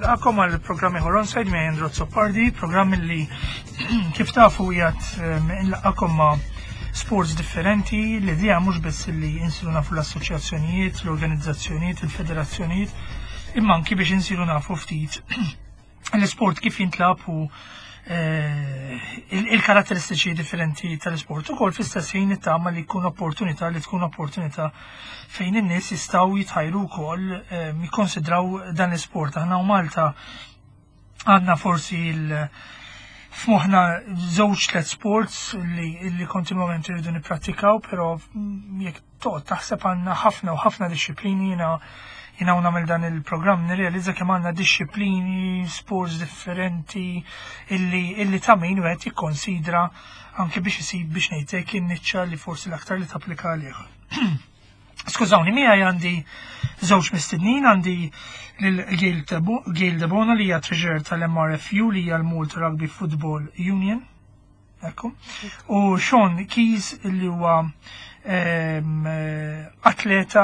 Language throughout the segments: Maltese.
nilqakom għal programmi Onside me Androt Sopardi, programm li kif tafu jgħat nilqakom ma' sports differenti, l-idea mhux biss li insiru nafu l-assoċjazzjonijiet, l-organizzazzjonijiet, il-federazzjonijiet, imma anki biex insiru nafu ftit l-sport kif jintlab u il-karatteristiċi differenti tal-sport. Ukoll fl-istess ħin nittama li tkun opportunità fejn in-nies jistgħu jitħajru wkoll jikkonsidraw dan l-sport. Aħna u Malta għandna forsi f'moħħna żewġ tliet sports li kontinwament irridu nipprattikaw, però jekk taħseb għandna ħafna disċiplini jina nagħmel dan il-programm nirrealizza kemm għandna disċiplini, sports differenti illi ta' min wieħed jikkonsidra anke biex isib biex ngħidlek in-niċċa li forsi l-aktar li tapplika għalih. Skużawni, miegħi għandi żewġ mistednin, għandi lil Gail Debona li hija treasurer tal-MRFU li hija l-Malta Rugby Football Union. Ekku. U Sean Keys li huwa atleta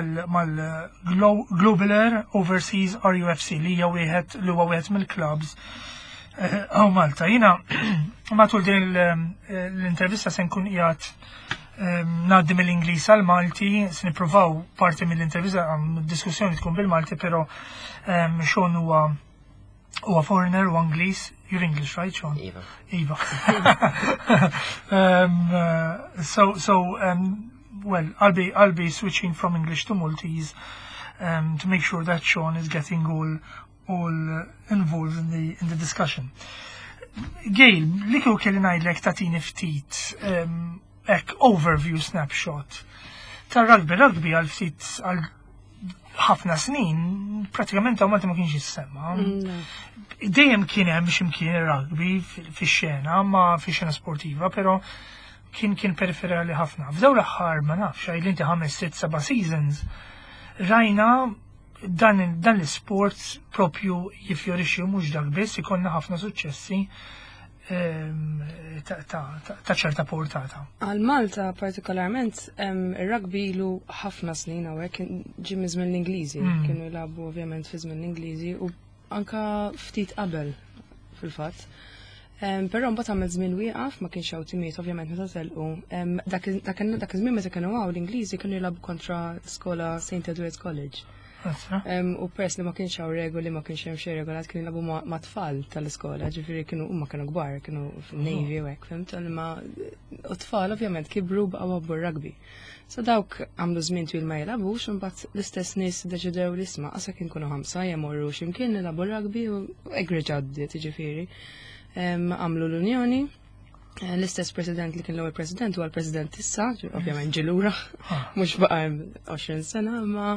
mal-Global Overseas RUFC li huwa wieħed mill-clubs għaw Malta. Jina matul din l-intervista se nkun qiegħed ngħaddi mill-Ingliż għal Malti, se nippruvaw parti mill-intervista diskussjoni tkun bil-Malti, però Sean huwa foreigner u Ingliż. You're English, right, Sean? Eva. Well, I'll be switching from English to Maltese to make sure that Sean is getting all involved in the discussion. Gail, li kieku kelli ngħidlek tagħtini ftit overview snapshot tar-rugby għal ftit għal ħafna snin, pratikament għaw ma kienx jissemma. Dejjem kien hemm x'imkien ir-rugby fix-xena, ma fix-xena sportiva, però kien periferali ħafna. F'daw l-aħħar ma nafx għajli inti 5-6-7 seasons rajna dan l-sport propju jifjorixxi mhux dak biss ikollna ħafna suċċessi ta' ċerta portata. Għal Malta partikolarment ir-rugby ilu ħafna snin hawnhekk ġie minn żmien l-Ingliżi, kienu jilagħbu ovvjament fi żmien l-Ingliżi u anka ftit qabel fil-fatt. Però mbagħad għamel żmien wieqaf ma kienx hawn timijiet ovvjament meta telqu. Dak iż-żmien meta kienu hawn l-Ingliżi kienu jilagħbu kontra l-iskola St. Edward's College. U peress li ma kienx hawn regoli, ma kienx hemm xi regolat, kienu jilagħbu ma' tfal tal-iskola, ġifieri huma kienu kbar, kienu f'Navy u hekk, fimt, imma u tfal ovvjament kibru baqgħu għabbu rugby. So dawk għamlu żmien twil ma jilagħbux, imbagħad l-istess nies deċidew li isma' qasa kien kunu 5 jemmorru x'imkien nilagħbu rugby u egri ġaddiet, ġifieri. Għamlu l-Unjoni, l-istess president li kien l-ewwel president huwa l-president issa, ovvjament ġilura, mhux baqa' 20 sena, imma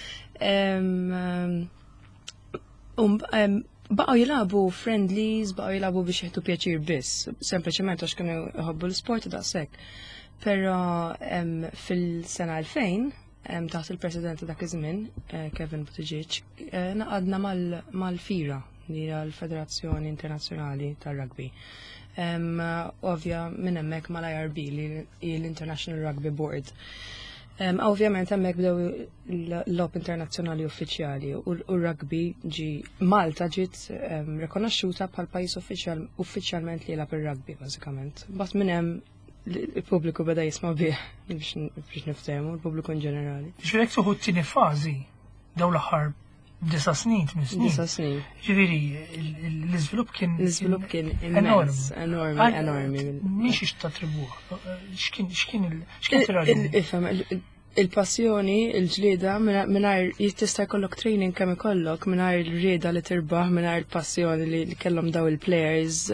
baqgħu jilagħbu friendlies, baqgħu jilagħbu biex jieħdu pjaċir biss, sempliċement għax kienu jħobbu l-sport u daqshekk. Però fil-sena 2000 taħt il-president dak iż-żmien, Kevin Buttigieg, naqadna mal-FIRA li hija l-Federazzjoni Internazzjonali tar-Rugby. Ovvja minn hemmhekk mal-IRB li l-International Rugby Board. Ovvjament hemmhekk bdew l-lob internazzjonali uffiċjali u r-rugby Malta ġiet rikonoxxuta bħal pajjiż uffiċjalment li jilgħab ir-rugby bażikament. Bad minn hemm il-pubbliku beda jisma' bih biex niftehmu, il-pubbliku in ġenerali. Ġifieri tuħu t-tieni fażi daw l-aħħar 9 snin, 8 snin. 9 snin. Ġifieri l-iżvilupp kien immens, enormi. Mhix ixtatribuha. X'kien Ifhem il-passjoni, il-ġlieda mingħajr tista' jkollok training kemm ikollok mingħajr il-rieda li tirbaħ mingħajr il-passjoni li kellhom daw il-players.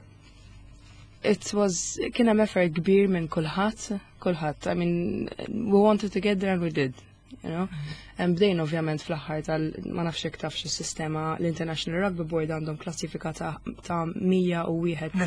Kien hemm effort kbir minn kulħadd. I mean, we wanted to get there and we did. Bdejn ovvjament fl-aħħar ma nafx jekk tafx is-sistema l-International Rugby Board għandhom klassifika ta' 101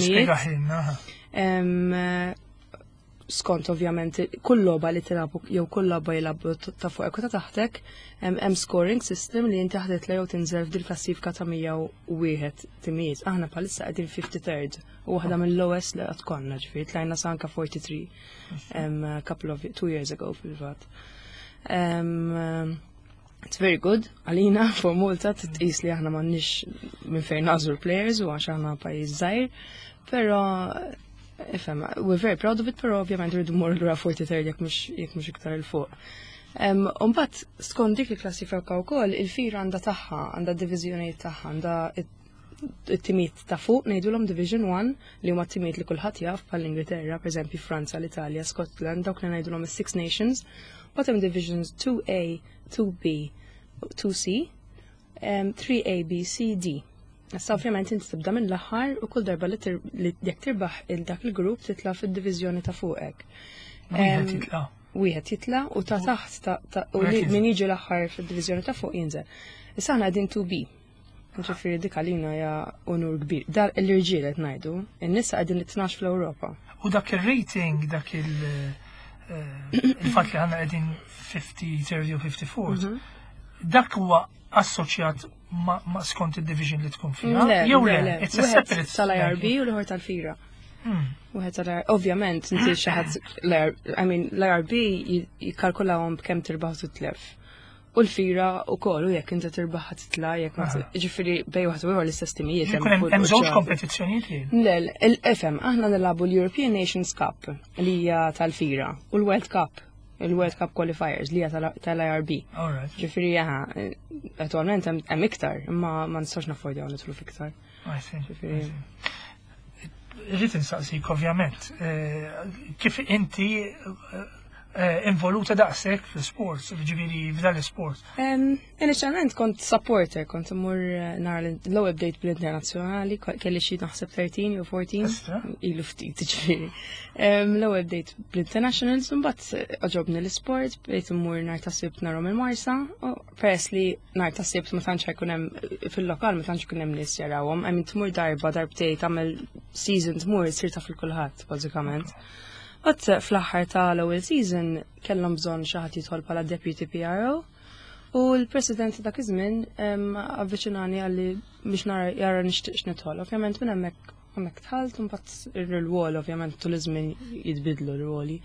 timijiet. Skont ovvjament kull logħba li tilgħabu jew kull logħba jilagħbu ta' fuq ta' taħtek hemm scoring system li inti ħadet jew tinżel f'dil klassifika ta' 101 timijiet. Aħna bħalissa qegħdin 53rd u waħda mill-lowest li qatt konna ġifieri tlajna sa anke 43 couple of 2 years ago fil-fatt. It's very good, għalina, for Malta, t-tqis li aħna m'għandniex minn fejn nażlu l-players u għax aħna pajjiż żgħir, però ifhem, we're very proud of it, però ovvjament rridu mmorru lura 43 jekk mhux iktar il fuq. Mbagħad skont dik il-klassifika wkoll il-fira għandha tagħha, għandha d-diviżjonijiet tagħha, għandha it-timiet ta' fuq ngħidulhom Division 1 li huma t-timiet li kulħadd jaf bħall-Ingilterra, pereżempju Franza, l-Italja, Scotland, dawk li ngħidulhom is-Six Nations, bottom divisions 2A, 2B, 2C, 3A, B, C, D. Issa ovvjament inti tibda minn l-aħħar u kull darba li jekk tirbaħ dak il-grupp titla' fid-diviżjoni ta' fuqek. Wieħed jitla' u ta' taħt u min jiġi l-aħħar fid-diviżjoni ta' fuq jinżel. Issa aħna qegħdin 2B. Ġifieri dik għalina hija onur kbir. Dar l-irġiel qed ngħidu, in-nisa qegħdin it-12 fl-Ewropa. U dak ir-rating, dak il-fatt li ħanna qegħdin 50, 30 u 54, dak huwa assoċjat ma skont id-division li tkun fiha. Jew le, it's a separate tal-IRB u l-ħor tal-fira. Ovvjament, inti xi ħadd l-IRB jikkalkulawhom b'kemm tirbaħ u tlef. U l-fira wkoll u jekk inti tirbaħ titla' jekk ġifieri bej waħed u ieħor l-istess timijiet hemm żewġ kompetizzjonijiet. Le, ifhem, aħna nilagħbu l-European Nations Cup li hija tal-fira u l-World Cup. Il-World Cup Qualifiers li hija tal-IRB. Ġifieri attwalment hemm iktar, imma ma nistax naffordjaw nidħlu fiktar. Rrid insaqsik ovvjament, kif inti involuta daqshekk fl-sports, ġifieri f'dan l-isport? Inizjalment kont supporter, kont imur nara l-ewwel bdejt bl-internazzjonali, kelli xi naħseb 13 u 14 ilu ftit ġifieri. L-ewwel bdejt bl-internationals imbagħad oġobni l-isport, bdejt immur nhar ta' Sibt narhom il-Marsa, u peress li nhar ta' Sibt ma tantx jkun hemm fil-lokal ma tantx ikun hemm nies jarawhom, tmur darbtej tagħmel season tmur issir taf il-kulħadd bażikament. Għad fl-aħħar ta' l-ewwel season kellhom bżonn xi ħadd jidħol bħala deputy PRO u l-president dak iż-żmien avviċinani għalli biex jara nixtieq nidħol. Ovvjament minn hemmhekk tħalt u mbagħad ir-rwol ovvjament tul iż-żmien jitbidlu r-rwoli.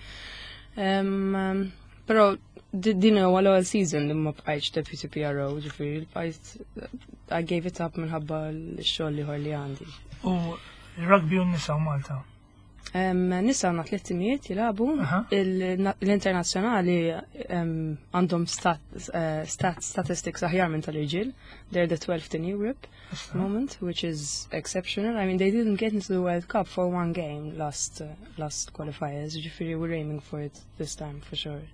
Però din huwa l-ewwel season li ma bqajtx deputy PRO, ġifieri I gave it up minħabba l-xogħol ieħor li għandi. U rugby u nisa u Malta? Nisa għandna 3 timijiet jilabu, l-internazzjonali għandhom statistics aħjar minn tal-irġiel. They're the 12th in Europe at the moment, which is exceptional. They didn't get into the World Cup for one game last qualifiers. Ġifieri we're aiming for it this time for sure.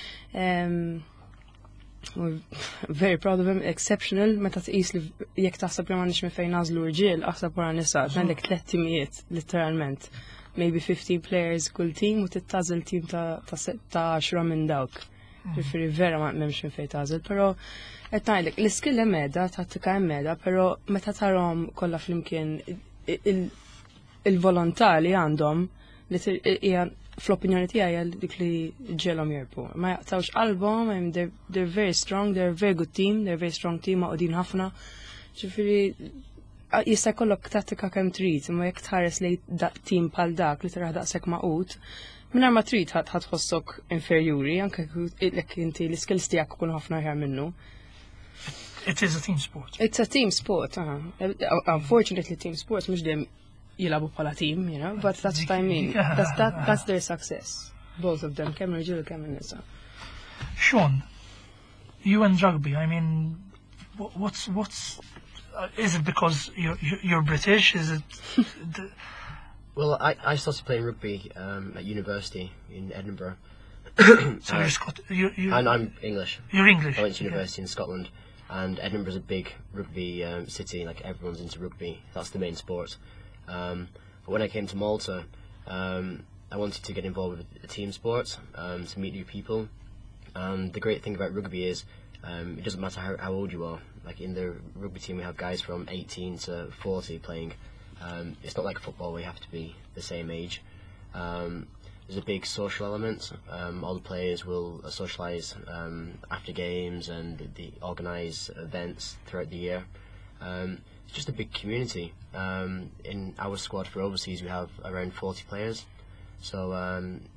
We're very proud of him, exceptional. Meta tqis li jekk taħseb li m'għandniex minn fejn nażlu irġiel, aħseb wara nisa, għandek 3 timijiet literalment. Maybe 15 players kull team u tittażel team ta' 10 minn dawk. Ġifieri vera ma m'hemmx minn fejn tażel, però qed ngħidlek l-iskill hemm medda, tattika hemm medda, però meta tarhom kollha flimkien il-volontà li għandhom li hija fl-opinjoni tiegħi dik li ġelhom jerbu. Ma jaqtawx qalbhom, they're very strong, they're a very good team, they're a very strong team maqudin ħafna. Ġifieri jista' jkollok tattika kemm trid, imma jekk tħares li tim bħal dak li taraħ daqshekk maqut, mingħajr ma trid ħadħossok inferjuri, anke jekk inti l-skills tiegħek ikunu ħafna aħjar minnu. It is a team sport. It's a team sport, Unfortunately, team sports mhux dejjem jilabu bħala team, but that's what I mean. That's their success. Both of them, kemm irġiel kemm in-nisa. Sean, you and rugby, what's is it because you're British? Is it? Well, I started playing rugby at university in Edinburgh. So you're and I'm English. You're English. I went to university in Scotland, and Edinburgh's a big rugby city. Like everyone's into rugby. That's the main sport. But when I came to Malta, I wanted to get involved with a team sport to meet new people. And the great thing about rugby is it doesn't matter how old you are. Like in the rugby team, we have guys from 18 to 40 playing. It's not like football where you have to be the same age. There's a big social element. All the players will socialise after games and they organise events throughout the year. It's just a big community. In our squad for overseas, we have around 40 players. So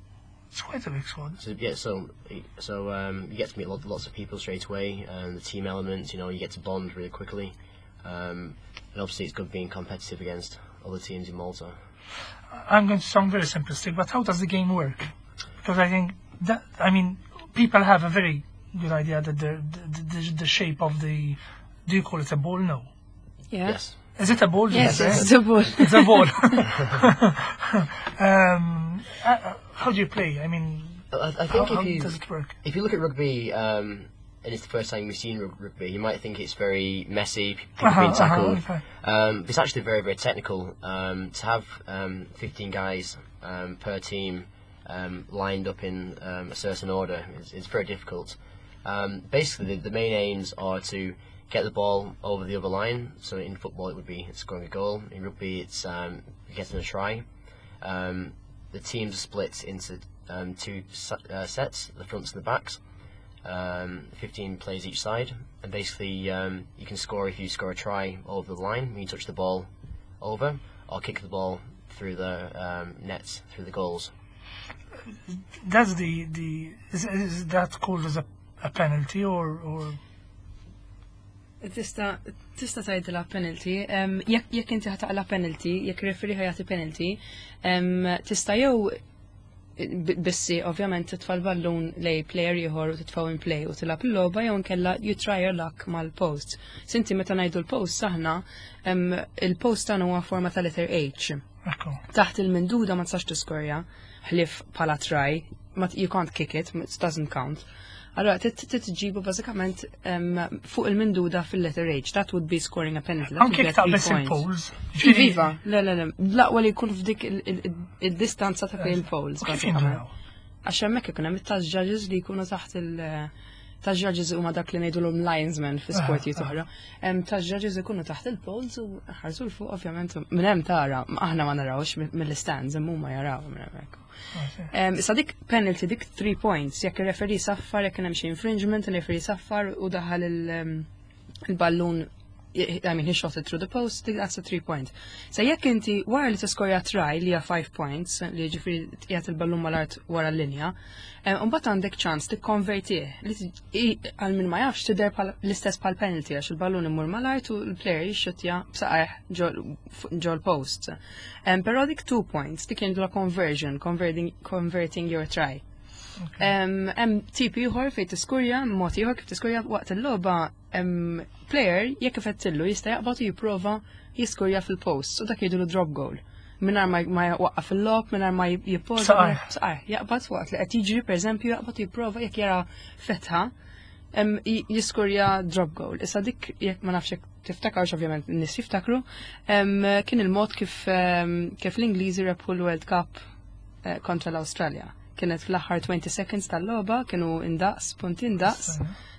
It's quite a big squad. So yeah, so you get to meet lots of people straight away, and the team elements. You get to bond really quickly, and obviously it's good being competitive against other teams in Malta. I'm going to sound very simplistic, but how does the game work? Because I think that, people have a very good idea that the shape of the, do you call it a ball? No. Yeah. Yes. Is it a ball? Yes, it's a ball. It's a ball. How do you play? I think how does it work? if you look at rugby, and it's the first time you've seen rugby, you might think it's very messy, people being tackled. Okay. It's actually very, very technical. To have 15 guys per team lined up in a certain order is very difficult. Basically, the main aims are to get the ball over the other line. So in football, it would be scoring a goal. In rugby, it's getting a try. The teams are split into two sets, the fronts and the backs. 15 plays each side, and basically you can score if you score a try over the line when you touch the ball over, or kick the ball through the nets, through the goals. That's is that called as a penalty or? Tista tgħidilha penalty. Jekk inti ħataqla penalty, jekk referee ħajati penalty, tista' jew bissi ovvjament titfa' l-ballun lej player ieħor u titfgħu in play u tilab il-logħba jew inkella you try your luck mal-post. Sinti meta ngħidu l-post aħna il-post tagħna huwa forma ta' letter H. Taħt il-minduda ma tistax tiskorja ħlief bħala try, you can't kick it, it doesn't count. Allora, titġibu bażikament fuq il-minduda fil-letter H. That would be scoring a penalty. Anke ta' bess il-poles. Viva, laqwa li jkun f'dik il-distanza ta' bejn il-poles. Għax hemmhekk ikun hemm it-touch judges li jkunu taħt touch judges huma dak li ngħidulhom linesmen fi sportijiet oħra. Touch judges ikunu taħt il-poles u ħarsu l-fuq ovvjament minn hemm tara, aħna ma narawx mill-stands hemm huma jaraw minn hemmhekk. Issa dik penalty, dik 3 points, jekk il-referee saffar, jekk hemm xi infringement, il-referee saffar u daħal il-ballun, he shot it through the post, that's a 3 point. So jekk inti wara li tiskorja try li hija 5 points, li ġifieri qiegħed il-ballun mal-art wara l-linja, mbagħad għandek ċans tikkonvertih għal min ma jafx tidher l-istess bħal penalty għax il-ballun imur mal-art u l-plejer jixxutja b'saqajh ġol post. Però dik 2 points dik jgħidula converting your try. Hemm tip ieħor fejn tiskurja, mod ieħor kif tiskurja waqt il-logħba player jekk ifettillu jista' jaqbad u jipprova jiskurja fil-post u dak jgħidulu drop goal. Mingħajr ma jwaqqaf il-lob, mingħajr ma jippoġġa. Jaqbad waqt li qed jiġri pereżempju jaqbad jipprova jekk jara fetħa jiskurja drop goal. Issa dik jekk ma nafx tiftakarx ovvjament n-nies jiftakru, kien il-mod kif l-Ingliżi rebħu l-World Cup kontra l-Awstralja. Kienet fl-aħħar 20 seconds tal-logħba, kienu indaqs, punti indaqs.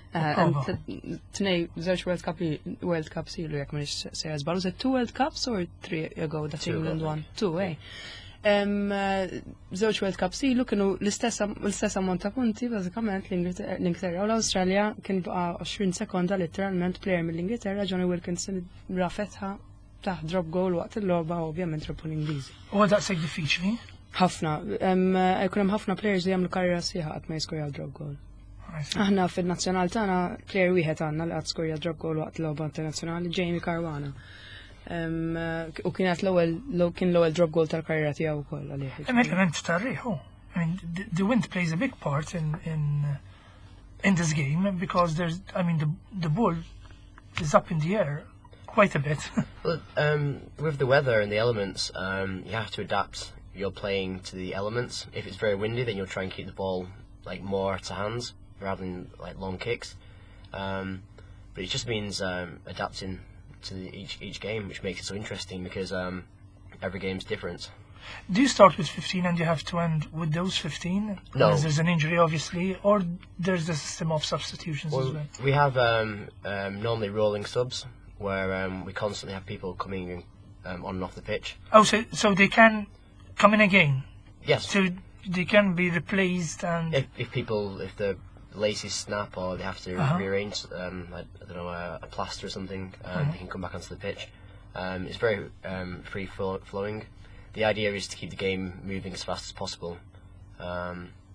Tnej, żewġ World Cups ilu jekk m'għandix se jażbalu, se 2 World Cups or 3 ago that England won? 2, Żewġ World Cups ilu kienu l-istess ammont ta' punti, bażikament l-Ingilterra u l-Awstralja kien baqa' 20 sekonda literalment plejer mill-Ingilterra, Johnny Wilkinson rafetħa taħt drop goal waqt il-logħba ovvjament rebħu l-Ingliżi. U daqshekk diffiċli? Ħafna, jkun hemm ħafna players li jagħmlu karriera sieħa qatt ma jiskorjaw drop goal. Aħna fil-nazzjonal tagħna plejer wieħed għandna li qatt skorja drop goal waqt l-logħba internazzjonali, Jamie Caruana. U kienet l-ewwel drop goal tal-karriera tiegħu wkoll għalih. Hemm element tarriħ. The wind plays a big part in this game because the ball is up in the air quite a bit. Well, with the weather and the elements, you have to adapt your playing to the elements. If it's very windy, then you'll try and keep the ball more to hands rather than long kicks. But it just means adapting to each game, which makes it so interesting because every game's different. Do you start with 15 and you have to end with those 15? No. Because there's an injury, obviously, or there's a system of substitutions as well? We have normally rolling subs where we constantly have people coming on and off the pitch. Oh, so they can come in again? Yes. So they can be replaced and... If the laces snap or they have to rearrange, I don't know, a plaster or something, they can come back onto the pitch. It's very free flowing. The idea is to keep the game moving as fast as possible.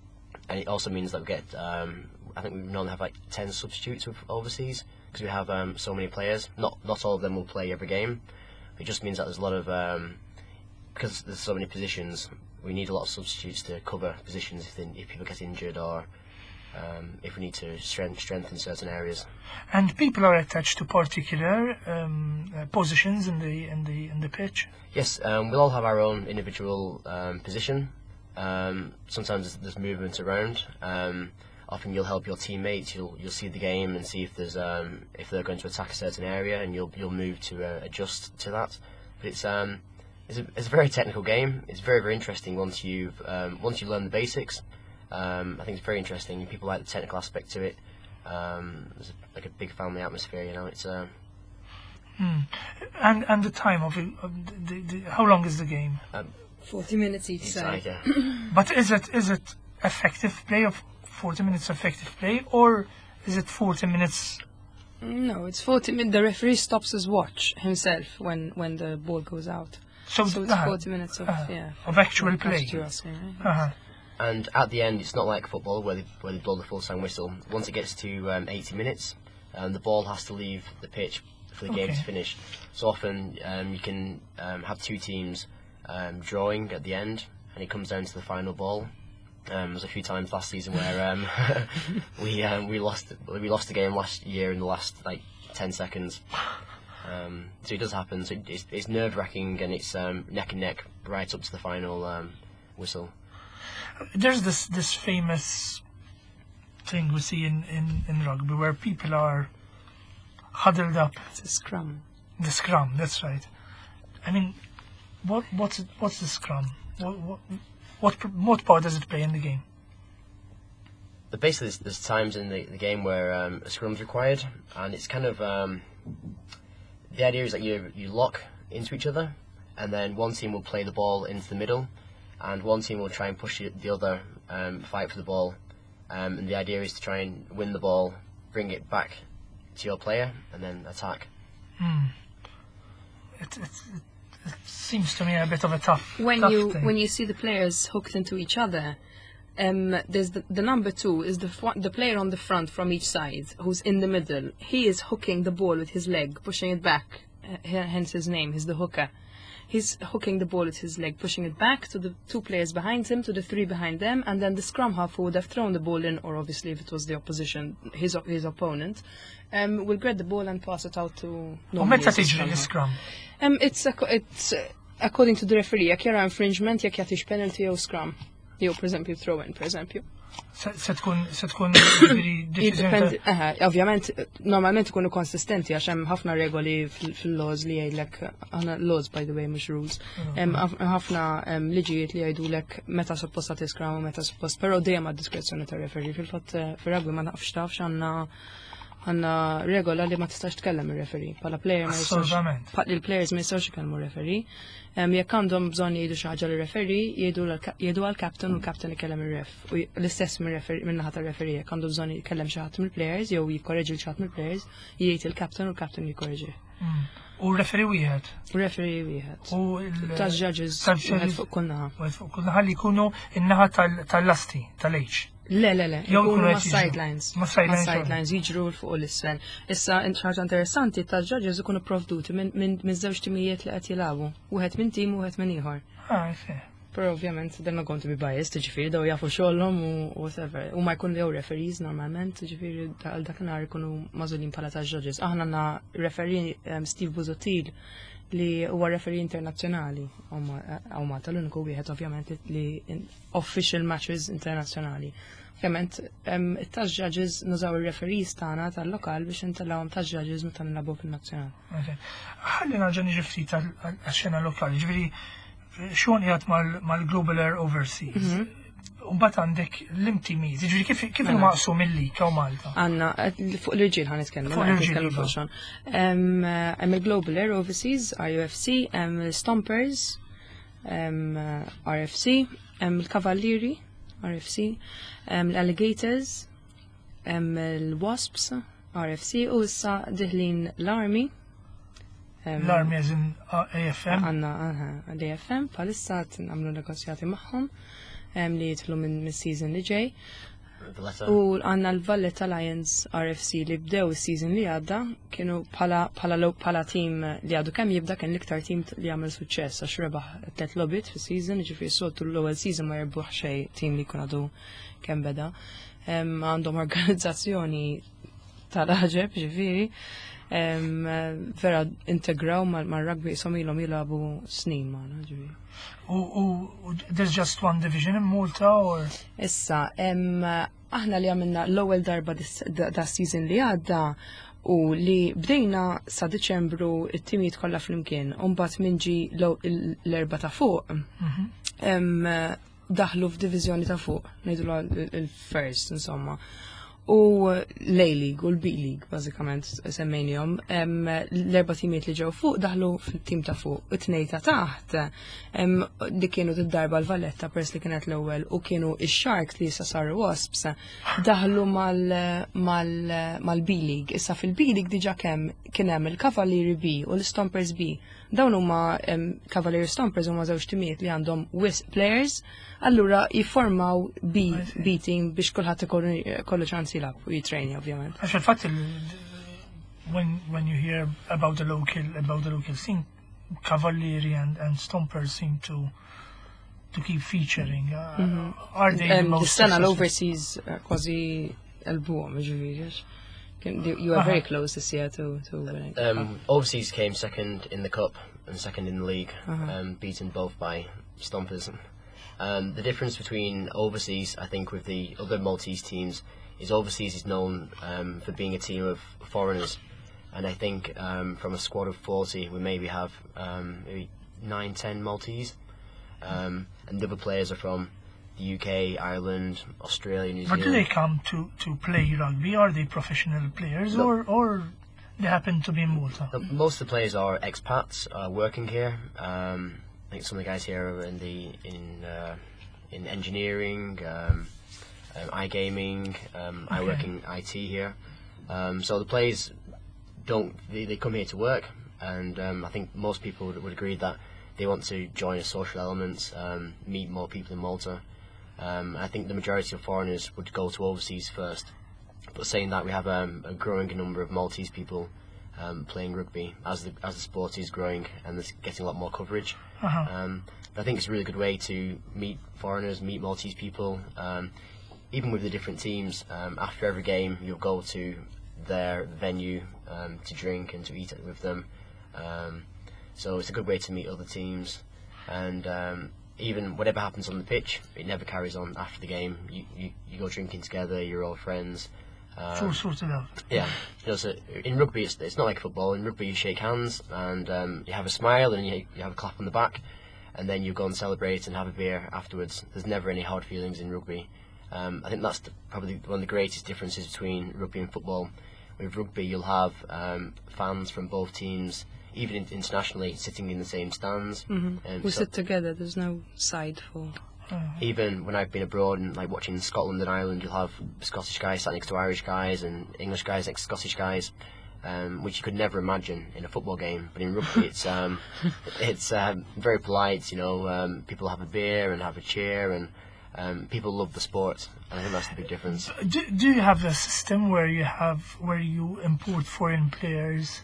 and it also means that we get, I think we normally have like 10 substitutes with overseas, because we have so many players. Not all of them will play every game. It just means that there's a lot of, because there's so many positions, we need a lot of substitutes to cover positions if people get injured, or if we need to strengthen certain areas. And people are attached to particular positions in the pitch? Yes, we'll all have our own individual position. Sometimes there's movement around. Often you'll help your teammates. You'll see the game and see if there's if they're going to attack a certain area, and you'll move to adjust to that. But it's a very technical game. It's very interesting once you learn the basics. I think it's very interesting. People like the technical aspect to it. There's like a big family atmosphere. It's. And the time of it, how long is the game? 40 minutes each side. Yeah. But is it effective play of 40 minutes effective play, or is it 40 minutes? No, it's 40 minutes. The referee stops his watch himself when the ball goes out. So it's 40 minutes of actual play. And at the end, it's not like football where they blow the full-time whistle. Once it gets to 80 minutes, the ball has to leave the pitch for the game to finish. So often you can have two teams drawing at the end, and it comes down to the final ball. There's a few times last season where we lost the game last year in the last 10 seconds. So it does happen. So it's nerve-wracking, and it's neck and neck right up to the final whistle. There's this famous thing we see in rugby where people are huddled up. It's a scrum. The scrum, that's right. I mean, what's the scrum? What part does it play in the game? But basically, there's times in the game where a scrum's required, and it's kind of the idea is that you lock into each other, and then one team will play the ball into the middle, and one team will try and push the other, fight for the ball, and the idea is to try and win the ball, bring it back to your player, and then attack. It seems to me a bit of a tough thing. When you see the players hooked into each other, there's the number 2 is the player on the front from each side who's in the middle. He is hooking the ball with his leg, pushing it back. Hence his name. He's the hooker. He's hooking the ball with his leg, pushing it back to the 2 players behind him, to the 3 behind them, and then the scrum half who would have thrown the ball in, or obviously if it was the opposition, his opponent, will grab the ball and pass it out to. Meta tiġri l-scrum? It's according to the referee, jekk jara infringement, jekk jagħtix penalty jew scrum. Jew pereżempju throw-in, pereżempju. Se tkun ovvjament, normalment ikunu konsistenti għax hemm ħafna regoli fil-laws li jgħidlek, aħna laws by the way mhux rules. Hemm ħafna liġijiet li jgħidulek meta suppost tagħti scrum u meta suppost, però dejjem għad-diskrezzjoni tar-referee. Fil-fatt fir-rugby ma tafx għandna regola li ma tistax tkellem ir-referee. Bħala player ma jistax. Il-players ma jistgħux ikellmu ir-referee. Jekk għandhom bżonn jgħidu xi ħaġa lir-referee, jgħidu għall-captain u l-captain ikellem ir-ref. U l-istess min-naħa tar-referee, jekk għandu bżonn jkellem xi ħadd mill-players jew jikkorreġi xi ħadd mill-players, jgħid il-captain u l-captain jikkorreġi. U referee wieħed. Referee wieħed. U tax-judges wieħed fuq kull naħa. Wieħed fuq kull naħa li jkunu in-naħa tal-lasti, tal-H. Le. Jkunu ma' sidelines. Ma' sidelines jiġru fuq l-isfel. Issa ħaġa interessanti tal-judges ikunu provduti minn żewġ timijiet li qed jilagħbu. Wieħed minn tim u wieħed minn ieħor. Però ovvjament they're not going to be biased, ġifieri daw jafu xogħolhom u whatever. U ma jkunu jew referees normalment, ġifieri għal dakinhar ikunu magħżulin bħala tal-judges. Aħna għandna referee Steve Busuttil li huwa referee internazzjonali, u ma tal-uniku wieħed ovvjament li official matches internazzjonali. Ovvjament, it-tax judges nużaw il-referees tagħna tal-lokal biex intellawhom tax judges meta nilagħbu fin-nazzjonal. Ħalli nerġa' niġi ftit għax-xena lokali, ġifieri xogħol qiegħed mal-Global Air Overseas. Mbagħad għandek l-imtimiz, ġifieri kif maqsum il-Lika u Malta? Għandna fuq l-irġiel ħa nitkellmu. Fuq l-irġiel fuq xogħol. Hemm il-Global Air Overseas, IUFC, hemm il-Stompers, RFC, hemm il-Kavallieri, RFC, l-Alligators, il-Wasps, RFC, u issa diħlin l-Army. L-Army as in AFM? Għanna l-AFM, palissa għamlu negozjati magħhom. li jitlu minn mis-season li ġej. Valletta. U għanna l-Valletta Lions RFC li bdew is-season li għadda kienu bħala team li għadu kemm jibda kien l-iktar team li għamel suċċess għax rebaħ 3 lobit fis-season, ġifieri soltu l-ewwel season ma jirbuħ xejn team li jkun għadu kemm beda. Għandhom organizzazzjoni tal-ħaġeb ġifieri. Vera integraw mal-rugby somilhom jilabu snin maħna ġifieri. There's just one division in Malta or? Issa, aħna li għamilna l-ewwel darba da season li għadda u li bdejna sa Deċembru it-timijiet kollha flimkien, u mbagħad minn ġi l-erba ta' fuq. Daħlu f'diviżjoni ta' fuq, ngħidu il-first insomma. U l-A-League u l-B-League, bazzikament, semmejnijom, l-erba timiet li ġew fuq daħlu fil-tim ta' fuq, u t-nej ta' taħt, li kienu t-darba l-Valletta pers li kienet l-ewel, u kienu il-Sharks li jissa saru Wasps, daħlu mal-B-League. Issa fil-B-League diġa kem kienem il-Cavalieri B u l-Stompers B. Dawn huma Cavalieri Stompers huma żewġ timiet li għandhom players, allura jiformaw B-team biex kulħadd ikollu ċans jilab u jitrejni ovvjament. Għax il-fatt when you hear about the local scene, Cavalieri and Stompers seem to keep featuring. Are they the most Dis-sena l-overseas kważi elbuhom ġifieri. You are very close this year to winning. Overseas came second in the cup and second in the league, beaten both by Stompers. The difference between overseas, I think, with the other Maltese teams is overseas is known for being a team of foreigners, and I think from a squad of 40 we maybe have maybe 9-10 Maltese, and the other players are from the UK, Ireland, Australia, New Zealand. But do they come to play rugby? Are they professional players, No. or they happen to be in Malta? Most of the players are expats working here. I think some of the guys here are in engineering, iGaming. I work in IT here. So the players they come here to work, and I think most people would agree that they want to join a social element, meet more people in Malta. I think the majority of foreigners would go to overseas first. But saying that, we have a growing number of Maltese people playing rugby as the sport is growing and it's getting a lot more coverage. But I think it's a really good way to meet foreigners, meet Maltese people. Even with the different teams, after every game you'll go to their venue to drink and to eat with them. So it's a good way to meet other teams, and even whatever happens on the pitch, it never carries on after the game. You go drinking together, you're all friends. Sure, sorted out. Yeah, so in rugby it's not like football. In rugby you shake hands and you have a smile and you have a clap on the back, and then you go and celebrate and have a beer afterwards. There's never any hard feelings in rugby. I think that's probably one of the greatest differences between rugby and football. With rugby you'll have fans from both teams, even internationally, sitting in the same stands. We sit together, there's no side for... Even when I've been abroad and like watching Scotland and Ireland, you'll have Scottish guys sat next to Irish guys and English guys next to Scottish guys, which you could never imagine in a football game. But in rugby it's very polite, you know, people have a beer and have a cheer, and people love the sport. And I think that's the big difference. Do you have a system where you import foreign players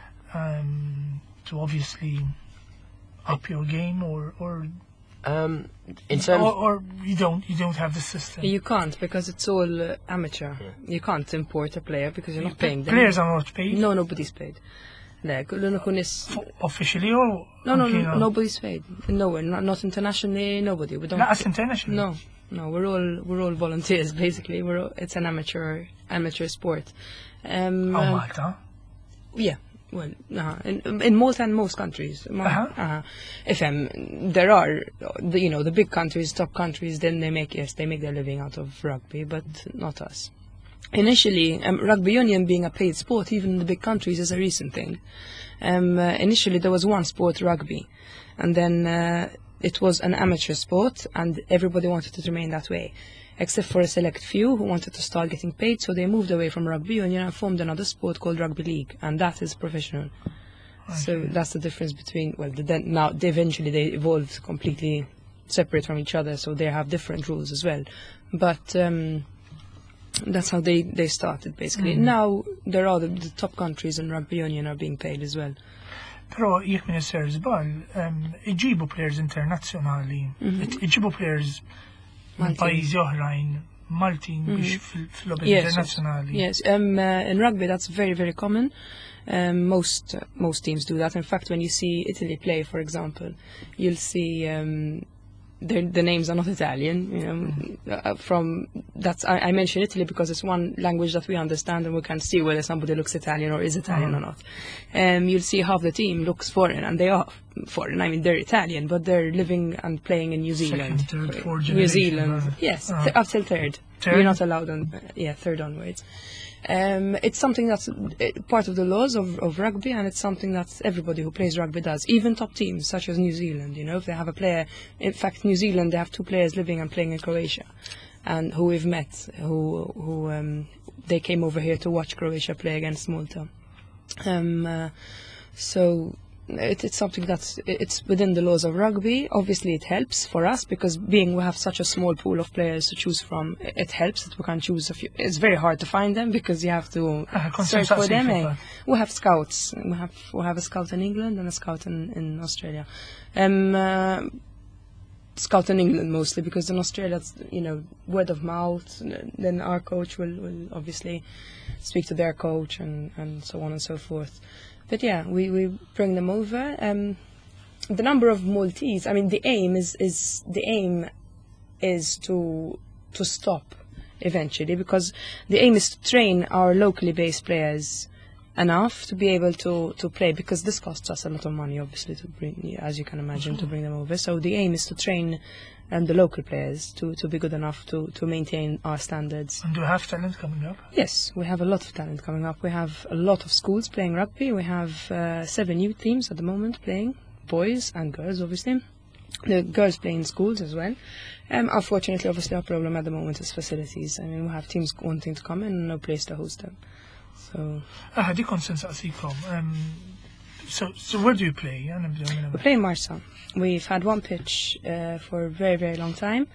to obviously up your game, or in terms or you don't have the system? You can't, because it's all amateur. Yeah. You can't import a player because you're not paying them. Players are not paid? No, nobody's paid. Officially or? No, nobody's paid. Nowhere, not internationally, nobody. We don't. Not internationally? No, we're all volunteers basically. It's an amateur sport. Malta? Yeah. Well, in Malta and most countries. There are, the big countries, top countries, then they make their living out of rugby, but not us. Initially, rugby union being a paid sport, even in the big countries, is a recent thing. Initially, there was one sport, rugby, and then it was an amateur sport, and everybody wanted it to remain that way, except for a select few who wanted to start getting paid, so they moved away from rugby union and formed another sport called rugby league, and that is professional. So that's the difference between, now eventually they evolved completely separate from each other, so they have different rules as well. But that's how they started, basically. Now, there are the top countries in rugby union are being paid as well. Pero jek minn isser żball, iġibu players internazzjonali, iġibu players minn pajjiżi oħrajn Maltin biex fil-logħba internazzjonali. Yes, in rugby that's very, very common. Most teams do that. In fact, when you see Italy play, for example, you'll see the names are not Italian. You know, I mention Italy because it's one language that we understand and we can see whether somebody looks Italian or is Italian or not. You'll see half the team looks foreign, and they are foreign. I mean, they're Italian, but they're living and playing in New Zealand. Second, third, fourth New generation, Zealand, yes, up till third. You're not allowed on, third onwards. It's something that's part of the laws of rugby, and it's something that everybody who plays rugby does. Even top teams such as New Zealand, you know, if they have a player. In fact, New Zealand, they have 2 players living and playing in Croatia, and who we've met, who they came over here to watch Croatia play against Malta. So it's something it's within the laws of rugby. Obviously, it helps for us because we have such a small pool of players to choose from. It helps that we can choose a few. It's very hard to find them because you have to search for them. We have scouts. We have a scout in England and a scout in Australia. Scout in England mostly because in Australia, it's, you know, word of mouth. Then our coach will obviously speak to their coach and so on and so forth. But yeah, we bring them over. The number of Maltese, I mean, the aim is to stop eventually, because the aim is to train our locally based players enough to be able to play, because this costs us a lot of money, obviously, to bring, as you can imagine, to bring them over. So the aim is to train the local players to be good enough to maintain our standards. And do you have talent coming up? Yes, we have a lot of talent coming up. We have a lot of schools playing rugby. We have 7 youth teams at the moment playing, boys and girls, obviously. The girls play in schools as well. Unfortunately, obviously, our problem at the moment is facilities. I mean, we have teams wanting to come in and no place to host them. So. Dik konsens għasikom. So where do you play? We play in Marsa. We've had one pitch for a very, very long time.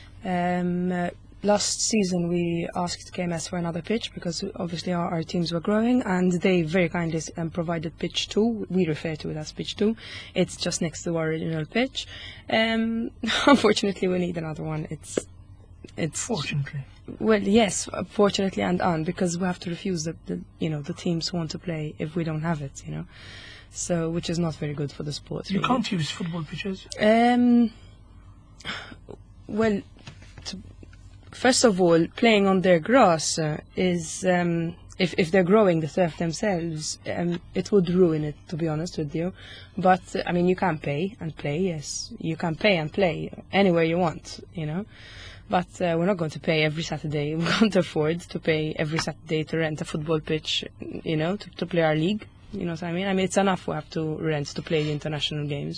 Last season we asked KMS for another pitch because obviously our teams were growing, and they very kindly provided pitch 2. We refer to it as pitch 2. It's just next to our original pitch. Unfortunately, we need another one. It's Fortunately. Well, yes, fortunately and because we have to refuse the teams who want to play if we don't have it, you know. So, which is not very good for the sport. You really. can't use football pitches? Well, first of all, playing on their grass is, if they're growing the turf themselves, it would ruin it, to be honest with you. But, I mean, you can pay and play, yes. You can pay and play anywhere you want, you know. But we're not going to pay every Saturday. We can't afford to pay every Saturday to rent a football pitch, you know, to play our league. You know what I mean? I mean, it's enough we have to rent to play the international games.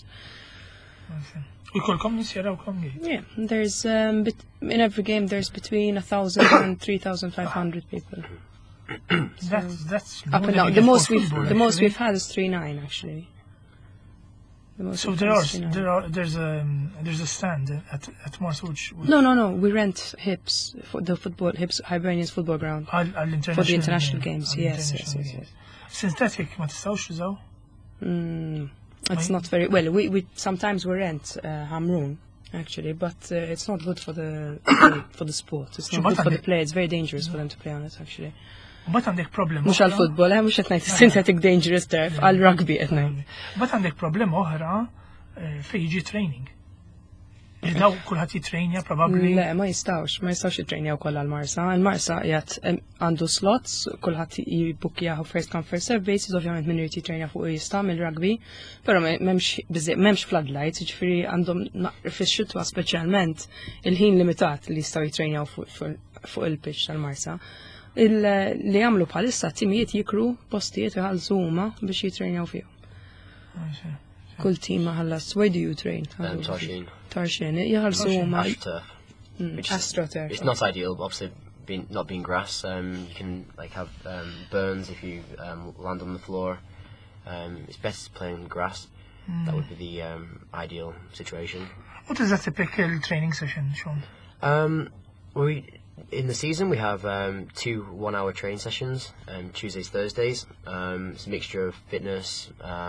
Yeah, there's in every game there's between 1,000 and 3,500 people. That's up and down. The most we've had is 3,900 actually. So there's a stand at Marsa which No. We rent Hips for the football, Hips Hibernians football ground for the international games. Yes. Synthetic ma tistgħux tużaw? It's not very well. We sometimes we rent Hamrun actually, but it's not good for the sport. It's not good for the player. It's very dangerous for them to play on it actually. But għandek problem. Mhux għall-futbol, mhux qed ngħid synthetic dangerous turf, għall-rugby qed ngħid. But għandek problem oħra fejn jiġi training. Daw kulħadd jitrejnja probabbli. Le, ma jistgħux jitrejnjaw kollha l-Marsa. Il-Marsa qiegħed għandu slots, kulħadd jibbukjaħu first come first serve basis, ovvjament min irid jitrejnja fuq jista' mill-rugby, però m'hemmx floodlights, jiġifieri għandhom fix-xitwa speċjalment il-ħin limitat li jistgħu jitrejnjaw fuq il-pitch tal-Marsa. Li għamlu bħalissa timijiet jikru postijiet iħallsu huma biex jitrejnaw fihom. Kull tim ħallas. Where do you train? Tarshin. Jħallsu huma. AstroTurf. It's not ideal, obviously, not being grass. You can have burns if you land on the floor. It's best playing grass. That would be the ideal situation. What is a typical training session, Sean? In the season, we have 2 one-hour training sessions, Tuesdays, Thursdays. It's a mixture of fitness,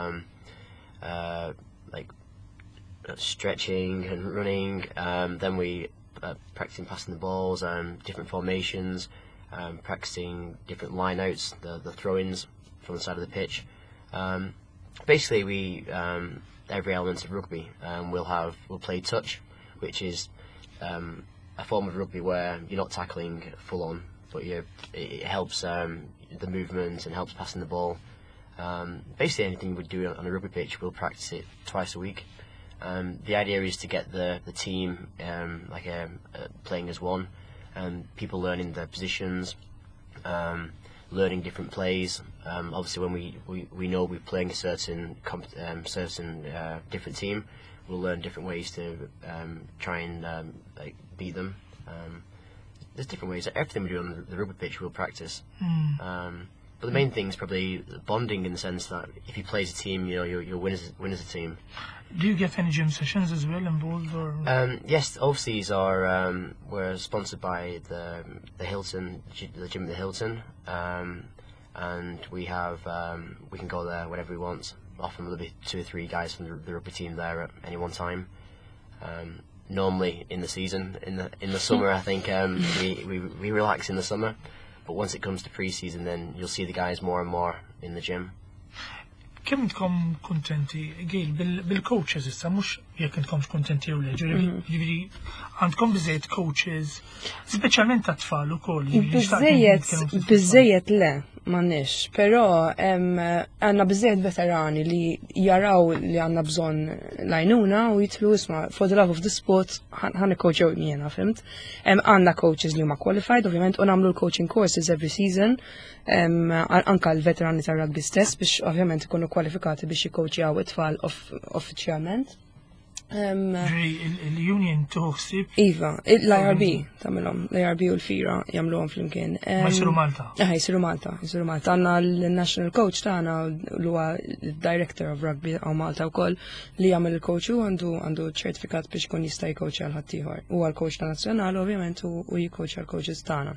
like stretching and running. Then we practicing passing the balls, different formations, practicing different line-outs, the throw-ins from the side of the pitch. Basically, we every element of rugby, we'll play touch, which is a form of rugby where you're not tackling full on, but it helps the movement and helps passing the ball. Basically, anything we do on a rugby pitch, we'll practice it twice a week. The idea is to get the team playing as one, and people learning their positions, learning different plays. Obviously, when we know we're playing a certain different team, we'll learn different ways to try and beat them. There's different ways. Everything we do on the rugby pitch, we'll practice. But the main thing is probably bonding, in the sense that if you play as a team, you'll win as a team. Do you get any gym sessions as well involved? Or? Yes, overseas we're sponsored by the Hilton, the gym at the Hilton, and we can go there whenever we want. Often there'll be 2 or 3 guys from the rugby team there at any one time. Normally in the season, in the summer, I think we relax in the summer. But once it comes to pre-season, then you'll see the guys more and more in the gym. Kemm intkom kuntenti, Gail, bil-coaches issa, mhux jekk intkomx kuntenti jew le, ġifieri għandkom biżejjed coaches, speċjalment tat-tfal ukoll. Biżejjed le, m'għandniex, però għandna biżejjed veterani li jaraw li għandna bżonn lajnuna u jitlu isma' for the love of the sport ħan ikkoċew jiena, fimt? Għandna coaches li huma qualified, ovvjament, u nagħmlu l-coaching courses every season, anka l-veterani tar-rugby stess biex ovvjament ikunu kwalifikati biex jikkoċjaw it-tfal uffiċjalment. Il-union tuħsib? Iva, l-IRB tamilhom, l-IRB u l-FIRA jagħmluhom flimkien. Ma jsiru Malta? Jsiru Malta. Għandna l-national coach tagħna li huwa director of rugby għaw Malta wkoll li jagħmel il-coach u għandu ċertifikat biex ikun jista' jcoachja l ħaddieħor. Huwa l-coach ta' nazzjonali ovvjament u jikcoachja l-coaches tagħna.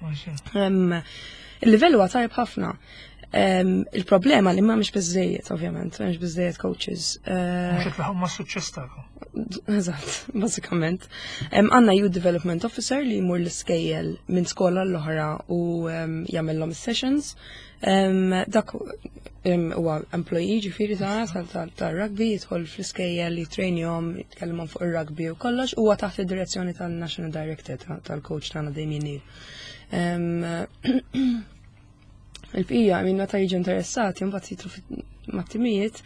Il-livell huwa tajb ħafna. Il-problema li ma mhix biżejjed, ovvjament, mhix biżejjed coaches. Mhux qed ma suċċess tagħkom. Eżatt, bażikament. Għandna youth development officer li jmur l-iskejjel minn skola l-oħra u jagħmellhom is-sessions. Dak huwa employee ġifieri tar-rugby jidħol fl-iskejjel li jtrejnihom, jitkellimhom fuq ir-rugby u kollox, huwa taħt id-direzzjoni tal-National Director tal-coach tagħna Damien Neal. Il-bqija, meta jiġu interessati, mbagħad jitlu mat-timijiet,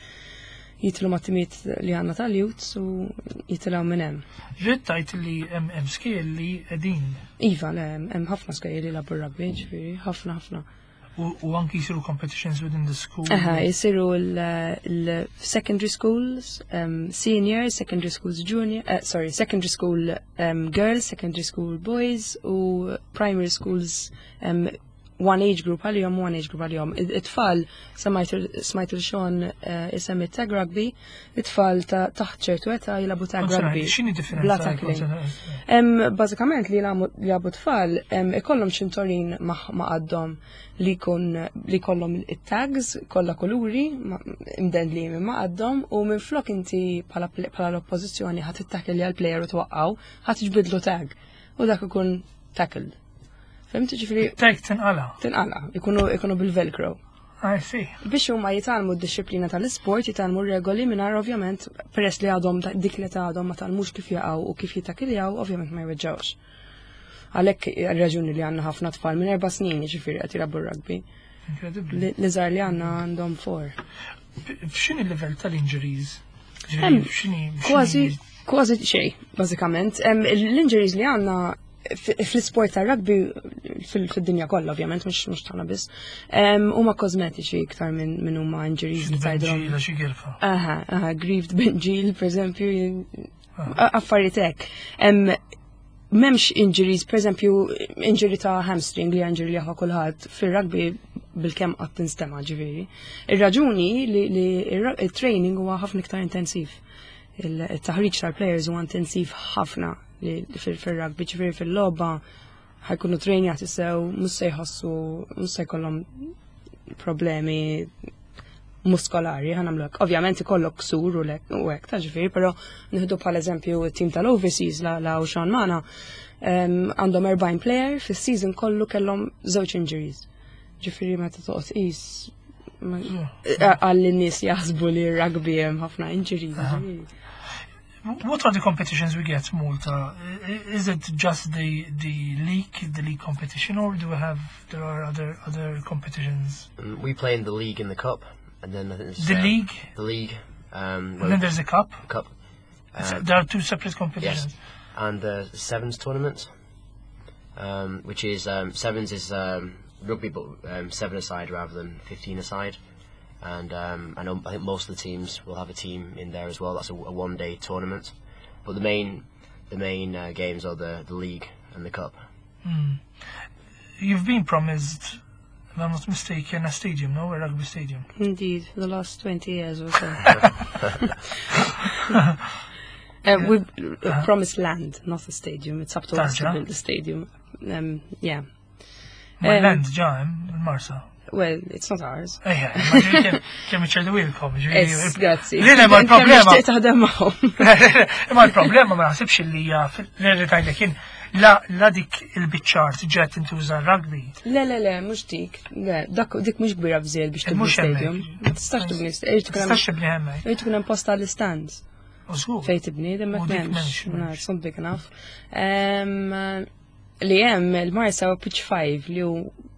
li għandna tal-youths u jitilgħu minn hemm. Ġittajt li hemm skejjel li qegħdin. Iva, hemm ħafna skejjel li jilagħbu r-rugby, ġifieri, ħafna. U anki jsiru competitions within the school? Jsiru l-secondary schools, senior, secondary schools junior, secondary school girls, secondary school boys u primary schools one age group għalihom. It-tfal, smajt il-xon isemmi tag rugby, it-tfal taħt ċertu eta jilabu tag rugby. X'inhi differenza? Bażikament li jilabu tfal ikollhom xintorin ma' għaddhom li kollhom it-tags, kollha kuluri, imdendli ma' għaddhom u minn flok inti bħala l-oppożizzjoni ħadd ittakkel li għall-plejer u twaqqgħu, ħadd iġbidlu tag u dak ikun tackled. Fehmti ġifieri? Tag tinqala. Ikunu bil-velcro. I see. Biex huma jitalmu d-disciplina tal-isport, jitalmu r-regoli mingħajr ovvjament peress li għadhom dik li għadhom ma talmux kif jaqgħu u kif jitakiljaw, ovvjament ma jweġġawx. Għalhekk ir-raġuni li għandna ħafna tfal minn 4 snin ġifieri qed jilagħbu r-rugby. Incredibbli. Li żgħar li għandna għandhom 4. F'x'inhi l-livell tal-injuries? Kważi xejn, bażikament. L-injuries li għandna fl-sport ta' rugby fil-dinja kollha ovvjament mhux tagħna biss huma kosmetiċi iktar minn huma injuries li tgħidhom. Grieved benġil pereżempju, affarijiet hekk. M'hemmx injuries, pereżempju injury ta' hamstring li injury li jaħwa kulħadd fir-rugby bil-kemm qatt tinstema' ġifieri. Ir-raġuni li il-training huwa ħafna iktar intensiv. Il-taħriġ tal-players huwa intensiv ħafna fil-rugby, ġifieri fil-logħba ħajkunu training sew, mhux se jħossu, mhux se jkollhom problemi muskolari, ħanamlek. Ovvjament ikollok ksur u hekk ta' ġifieri, però nieħdu bħal eżempju t-tim tal-overseas la Uxan Mana għandhom 40 player fis-season kollu kellhom żewġ injuries. Ġifieri meta toqgħod qis għall-nies jaħsbu li r-rugby hemm ħafna injuries. What are the competitions we get, Malta? Is it just the league competition, or there are other competitions? We play in the league and the cup, and then the league. The league. And then there's the cup. Cup. There are two separate competitions. Yes. And the sevens tournament, which is sevens is rugby, but 7-a-side rather than 15-a-side. And I think most of the teams will have a team in there as well. That's a one-day tournament. But the main games are the league and the cup. You've been promised, if I'm not mistaken, a stadium, no? A rugby stadium. Indeed, the last 20 years or so. We promised land, not a stadium. It's up to us to build the stadium. Yeah. My land, ġajem, il-Marsa. Well, it's not ours. Kemm iċċellu wilkom. Grazzi. Lina ma l-problema. Taħdem magħhom. Ma l-problema ma naħsibx li hija fil-retajlek jien la dik il-biċċar tiġġed intuża rugby. Le, mhux dik. Le, dik mhux kbira bżejjed biex tibni stadium. Ma tistax tibni stadium. Tistax tibni hemmhekk. Irid tkun hemm posta l-stands. Fejn tibni, dem m'hemmx. It's not big enough. Li hemm il-Marsa pitch 5 li hu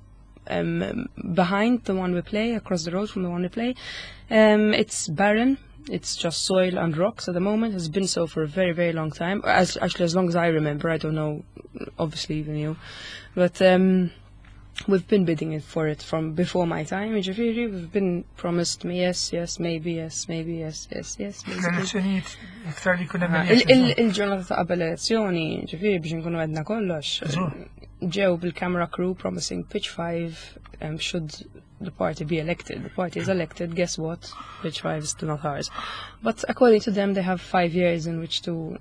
behind the one we play, across the road from the one we play. It's barren. It's just soil and rocks at the moment. It's been so for a very, very long time. Actually, as long as I remember. I don't know, obviously, even you. But we've been bidding for it from before my time. We've been promised me yes, maybe yes. L-elezzjonijiet iktar li kuna il-ġurnata ta' qabel elezzjoni, ġifieri biex nkunu għedna kollox. Ġew bil-camera crew promising pitch 5 should the party be elected. The party is elected, guess what? Pitch 5 is still not ours. But according to them, they have 5 years in which to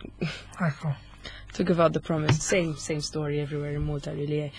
give out the promise. Same story everywhere in Malta, really.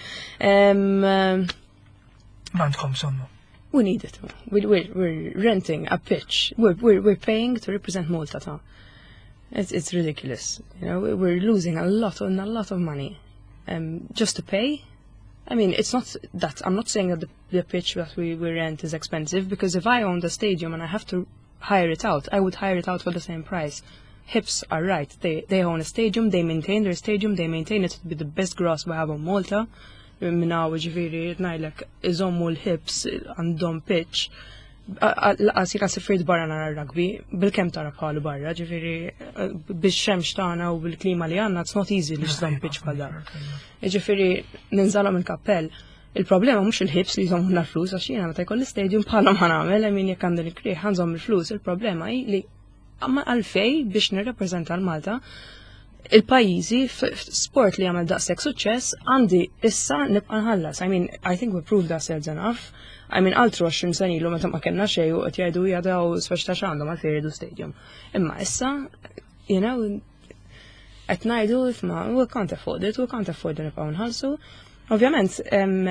We need it. We're renting a pitch. We're paying to represent Malta. It's ridiculous. You know, we're losing a lot of money. Just to pay. I mean, it's not that I'm not saying that the pitch that we rent is expensive, because if I own the stadium and I have to hire it out, I would hire it out for the same price. Hips are right. They own a stadium, they maintain their stadium, they maintain it to be the best grass we have on Malta. Minna ġifiri najlek iżommu l-hips għandhom pitch. Għasika sifrid barra nara rugby, bil-kem tara bħalu barra, ġifiri bil-xemx tana u bil-klima li għanna, it's not easy li xżom pitch bħal dar. Ġifiri ninżalom il-kappell. Il-problema mux il-hips li jżommu l-flus, għax jena meta jkolli stadium bħala ma nagħmel, min jekk għandi l-kriħ għanżom il-flus, il-problema li għamma għalfej biex nirrepreżenta l-Malta il-pajizi sport li għamel daqsek suċċess għandi issa nibqa' nħallas. I mean, I think we proved ourselves enough. I mean, altru 20 sen ilu meta ma kellna xejn u qed jgħidu jadaw speċtax għandhom għalfejn jridu stadium. Imma issa, you know, qed ngħidu ifma, we can't afford it, nibqgħu nħallsu. Ovvjament,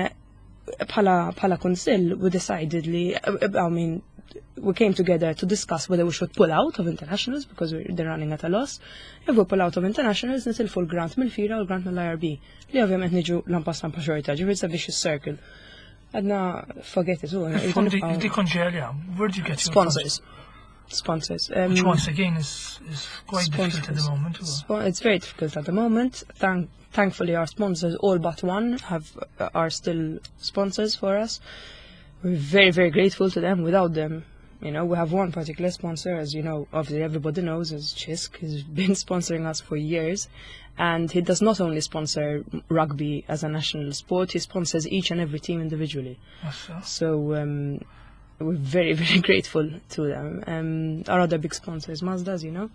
bħala kunsill we decided li, I mean, we came together to discuss whether we should pull out of internationals because they're running at a loss. If we pull out of internationals, nitilfu l-grant mill-FIRA u l-grant mill-IRB. Li ovvjament niġu lampas xorta, ġifiri sa vicious circle. Għadna forget it all. Di konġelja, where do you get your sponsors? Which once again is quite difficult at the moment. It's very difficult at the moment. Thankfully our sponsors, all but one, are still sponsors for us. We're very, very grateful to them. Without them, you know, we have one particular sponsor, as you know, obviously everybody knows, is Chisk. He's been sponsoring us for years. And he does not only sponsor rugby as a national sport, he sponsors each and every team individually. So we're very, very grateful to them. Our other big sponsor is Mazda, as you know.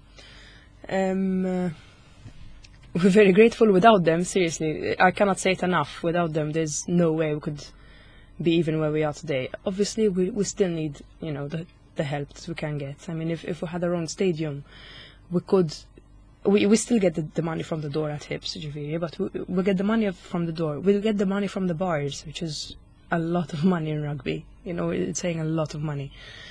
We're very grateful. Without them, seriously, I cannot say it enough. Without them, there's no way we could be even where we are today. Obviously, we still need, you know, the help that we can get. I mean, if we had our own stadium, we still get the money from the door at Hips, but we get the money from the door. We'll get the money from the bars, which is a lot of money in rugby. You know, it's saying a lot of money.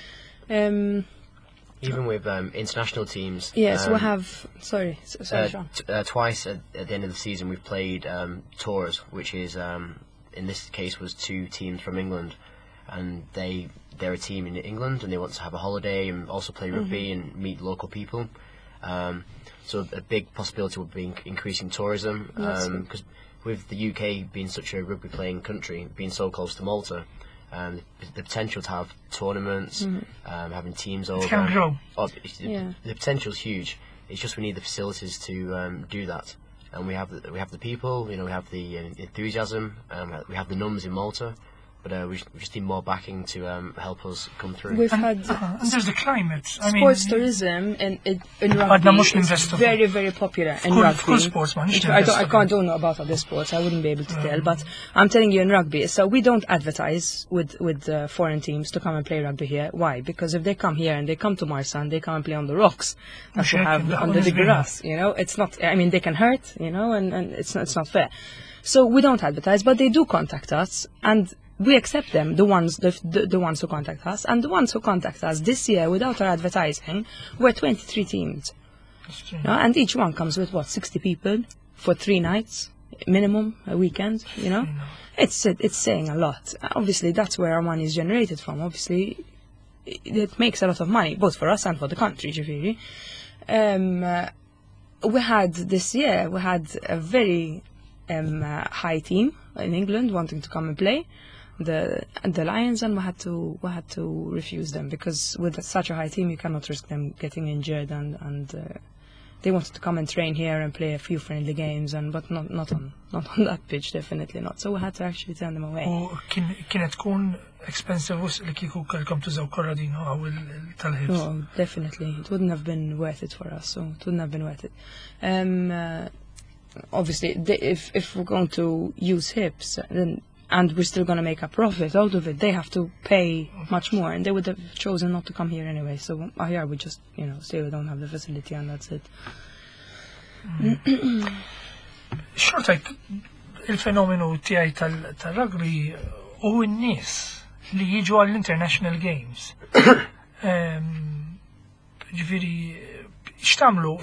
Even with international teams. Yes, we have. Sorry, Sean. Twice at the end of the season, we've played tours, which is in this case was 2 teams from England, and they're a team in England, and they want to have a holiday and also play rugby and meet local people. So a big possibility would be increasing tourism, because with the UK being such a rugby playing country, being so close to Malta, the potential to have tournaments, having teams over. It can grow. The potential's huge. It's just we need the facilities to do that, and we have the people. You know, we have the enthusiasm. We have the numbers in Malta. But we just need more backing to help us come through. We've had and there's the climate. Sports tourism in rugby is very, very popular in rugby. Full sports, man. I don't know about other sports. I wouldn't be able to tell. But I'm telling you, in rugby, so we don't advertise with foreign teams to come and play rugby here. Why? Because if they come here and they come to Marsa and they come and play on the rocks that we have under the grass, you know, it's not. I mean, they can hurt, you know, and it's not fair. So we don't advertise, but they do contact us, and we accept them, the ones who contact us, and the ones who contact us this year without our advertising were 23 teams. And each one comes with 60 people for 3 nights minimum, a weekend. You know, it's saying a lot. Obviously, that's where our money is generated from. Obviously, it makes a lot of money both for us and for the country. We had a very high team in England wanting to come and play. The Lions, and we had to refuse them because with such a high team you cannot risk them getting injured, and they wanted to come and train here and play a few friendly games, but not on that pitch, definitely not. So we had to actually turn them away. Kienet tkun expensive li kieku kellkom tużaw Corradino għaw tal-Hibs. Oh, definitely. It wouldn't have been worth it for us. So it wouldn't have been worth it. Obviously, if we're going to use Hibs, then and we're still going to make a profit out of it, they have to pay much more, and they would have chosen not to come here anyway. So here we just, say we don't have the facility, and that's it. Xorta, il-fenomenu tiegħi tal-rugby u n-nies li jiġu għall-International Games. Ġifieri, x'tagħmlu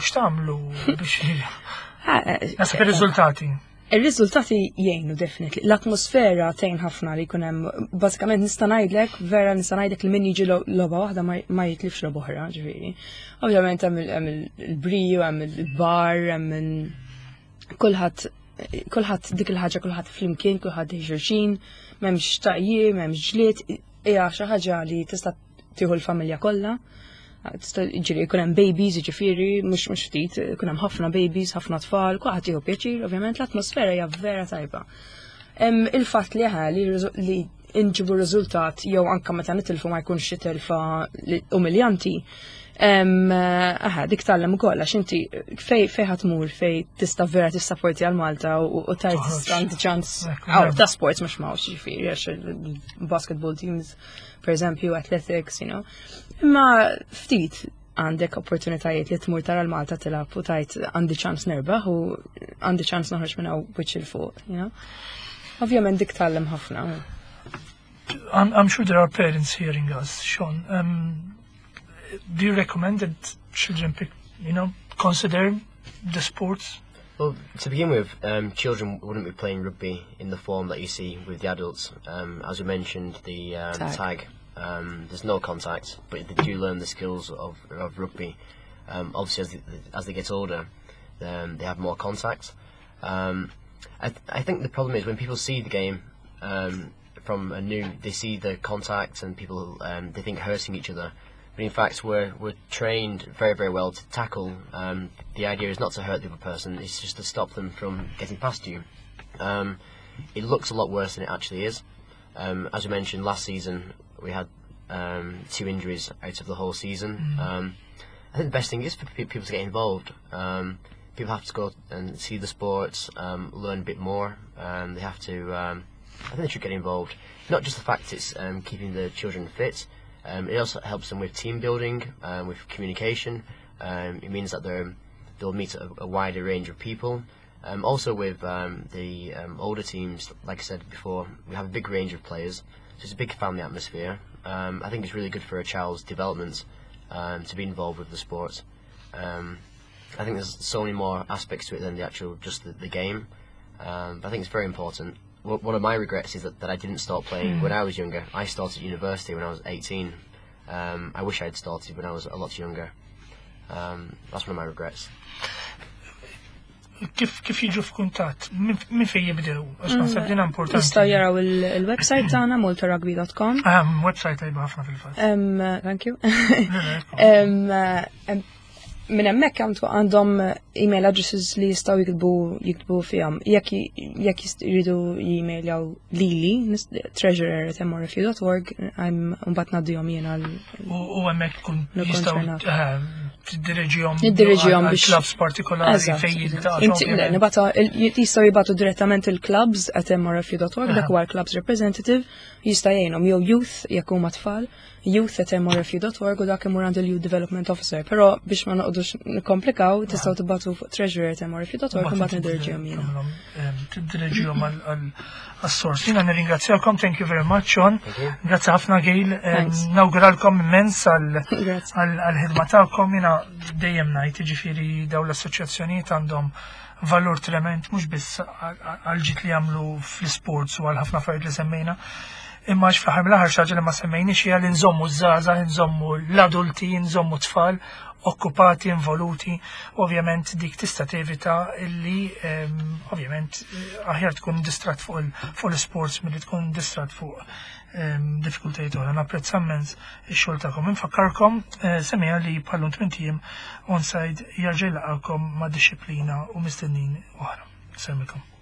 biex nasab ir-riżultati? Il-riżultati jgħinu definitely. L-atmosfera tgħin ħafna li jkun hemm bażikament nista' ngħidlek li min jiġi logħba waħda ma jitlifx logħba oħra, ġifieri. Ovvjament hemm il-briju, hemm il-bar, hemm kulħadd dik il-ħaġa kulħadd flimkien, kulħadd xulxin, m'hemmx taqjiem, m'hemmx ġlied, hija xi ħaġa li tista' tieħu l-familja kollha. Ġiri, jkun hemm babies, ġifieri, mhux ftit, jkun hemm ħafna babies, ħafna tfal, kulħadd jieħu pjaċir, ovvjament l-atmosfera hija vera tajba. Il-fatt li inġibu riżultat jew anke meta nitilfu ma jkunx xi telfa umiljanti, dik tagħlem ukoll għax inti fejn ħatmur fejn tista' vera tissapporti għal Malta u tajt għandi ċans ta' sports mhux mawx ġifieri għax il-basketball teams, per eżempju, athletics, Imma ftit għandek opportunitajiet li tmur tara l-Malta tilab u tajt għandi ċans nerbaħ u għandi ċans noħroġ minn hawn wiċċ il fuq, Ovvjament dik tgħallem ħafna. I'm sure there are parents hearing us, Sean. Do you recommend that children consider the sports? Well, to begin with, children wouldn't be playing rugby in the form that you see with the adults. As we mentioned, the tag. There's no contact, but they do learn the skills of rugby. Obviously, as they get older, they have more contact. I think the problem is when people see the game from they see the contact and people they think hurting each other. But in fact, we're trained very, very well to tackle. The idea is not to hurt the other person; it's just to stop them from getting past you. It looks a lot worse than it actually is. As we mentioned last season, we had 2 injuries out of the whole season. I think the best thing is for people to get involved. People have to go and see the sports, learn a bit more. They have to I think they should get involved. Not just the fact it's keeping the children fit, it also helps them with team building, with communication. It means that they'll meet a wider range of people. Also with the older teams, like I said before, we have a big range of players, so it's a big family atmosphere. I think it's really good for a child's development to be involved with the sport. I think there's so many more aspects to it than the actual just the game. But I think it's very important. One of my regrets is that I didn't start playing when I was younger. I started university when I was 18. I wish I had started when I was a lot younger. That's one of my regrets. Kif jiġu f'kuntatt? Min fejn jibdew? Għax naħseb din importanti. Jistgħu jaraw il-website tagħna maltarugby.com. Website tajba ħafna fil-fatt. Thank you. Minn hemmhekk għandhom email addresses li jistgħu jiktbu fihom. Jekk jridu emailjaw lili treasurer@mrfu.org mbagħad ngħaddihom jiena u hemmhekk tkun jistgħu tiddirigihom biex clubs partikolari fejn jistgħu jibgħatu direttament il-clubs@mrfu.org dak huwa l-clubs representative jista' jgħinhom jew youth jekk huma tfal youth@mrfu.org u dak imur għand il-Youth Development Officer. Però biex ma noqgħodux nikkomplikaw tistgħu tibgħatu fuq treasurer@mrfu.org u mbagħad niddirġihom jiena. Tiddirġihom għas-sors. Jiena nirringrazzjakom, thank you very much, John. Grazzi ħafna Gail. Nawguralkom immens għall-ħidma tagħkom. Jiena dejjem ngħid, jiġifieri dawn l-assoċjazzjonijiet għandhom valur trement mhux biss għal-ġid li jagħmlu fl-isports u għal ħafna affarijiet li semmejna. Imma fl-aħħar mill-aħħar xaġa li ma semmejniex hija li nżommu żgħażagħ, nżommu l-adulti, nżommu tfal okkupati, involuti. Ovvjament dik tista' tevita illi ovvjament aħjar tkun distrat fuq l-sports milli tkun distrat fuq diffikultajiet oħra. Napprezza immens ix-xogħol tagħkom. Infakkarkom semmejha li bħal 20 onside jerġa' jilaqgħukom ma' disciplina u mistennin oħra. Semmilkom.